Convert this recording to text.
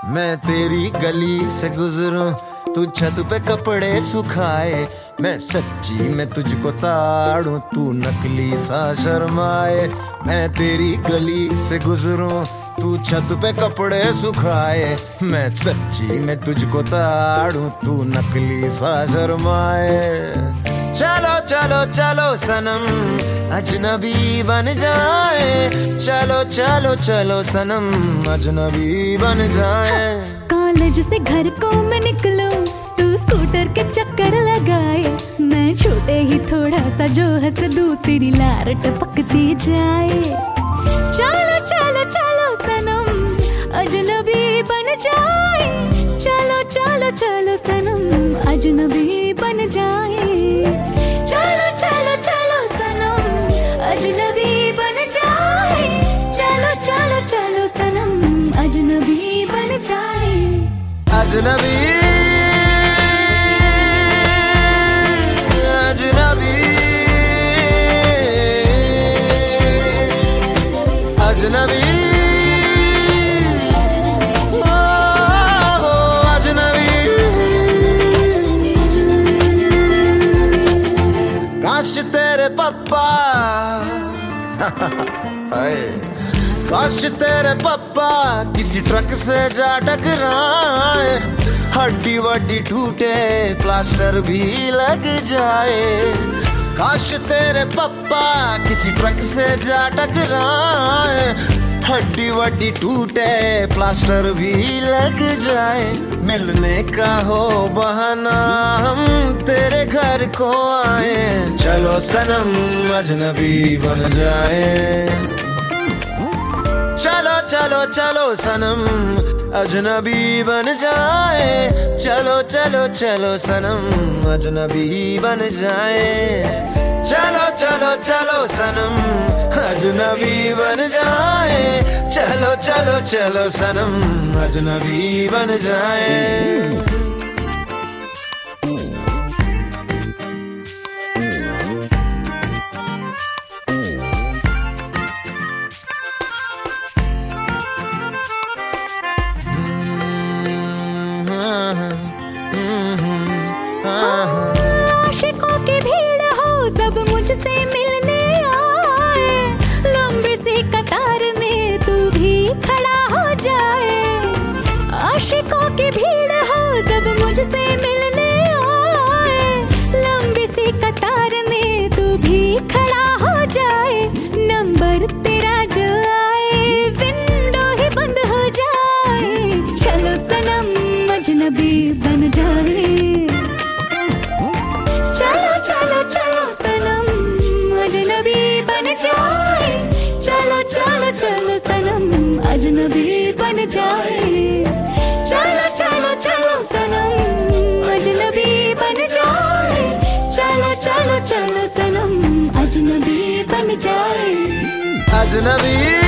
मैं तेरी गली से गुजरूं, तू छत पे कपड़े सुखाए, मैं सच्ची में तुझको ताड़ूं, तू नकली सा शर्माए। मैं तेरी गली से गुजरूं, तू छत पे कपड़े सुखाए, मैं सच्ची में तुझको ताड़ूं, तू नकली सा शर्माए। चलो चलो चलो सनम अजनबी बन जाए, चलो चलो चलो सनम अजनबी बन जाए। कॉलेज से घर को मैं निकलूं, तू स्कूटर के चक्कर लगाए, मैं छूटे ही थोड़ा सा जो हंस दूं, तेरी लार टपकती जाए। चलो चलो चलो सनम अजनबी बन जाए, चलो चलो चलो सनम अजनबी बन जाए। चलो चलो चलो सनम अजनबी बन जाए, चलो चलो चलो सनम अजनबी बन जाए। अजनबी अजनबी अजनबी काश तेरे पप्पा काश तेरे पप्पा किसी ट्रक से जा टकराए, हड्डी वड्डी टूटे प्लास्टर भी लग जाए। काश तेरे पप्पा किसी ट्रक से जा टकराए, हड्डी वड्डी टूटे प्लास्टर भी लग जाए। मिलने का हो बहाना हम तेरे घर को आए, चलो सनम अजनबी बन जाए। चलो चलो चलो सनम अजनबी बन जाए, चलो चलो चलो सनम अजनबी बन जाए। चलो चलो चलो सनम अजनबी बन जाए, चलो चलो चलो सनम अजनबी बन जाए। आशिकों की भीड़ हो सब मुझसे मिलने आए, लंबी सी कतार में तू भी खड़ा हो जाए। आशिकों की भीड़ हो सब मुझसे मिलने आए, लंबी सी कतार में तू भी खड़ा हो जाए। नंबर तेरा जो आए विंडो ही बंद हो जाए, चलो सनम अजनबी बन जाए। चलो चलो चलो सनम अजनबी बन जाए, चलो चलो चलो सनम अजनबी बन जाए। चलो चलो चलो सनम अजनबी बन जाए, चलो चलो चलो सनम अजनबी बन जाए। अजनबी